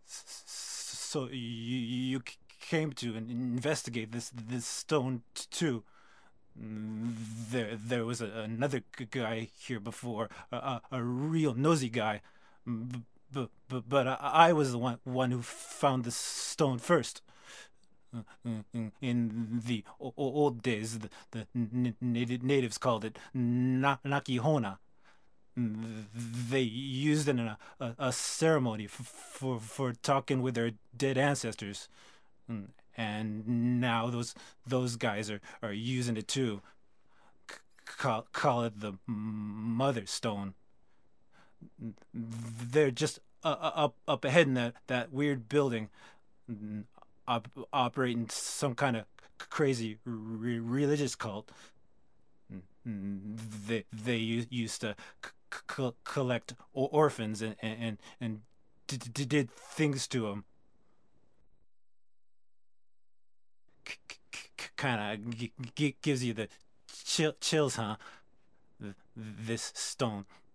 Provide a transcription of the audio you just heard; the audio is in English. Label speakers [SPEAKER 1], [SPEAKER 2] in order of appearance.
[SPEAKER 1] So you came to investigate this stone too. There was another guy here before, a real nosy guy, but I was the one who found the stone first. In the old days, the natives called it Nakihona. They used it in a ceremony for talking with their dead ancestors. And now those guys are using it too. Call it the Mother Stone. They're just up ahead in that weird building, operating some kind of crazy religious cult. They used to collect orphans and did things to them. Kind of gives you the chills, huh? This stone.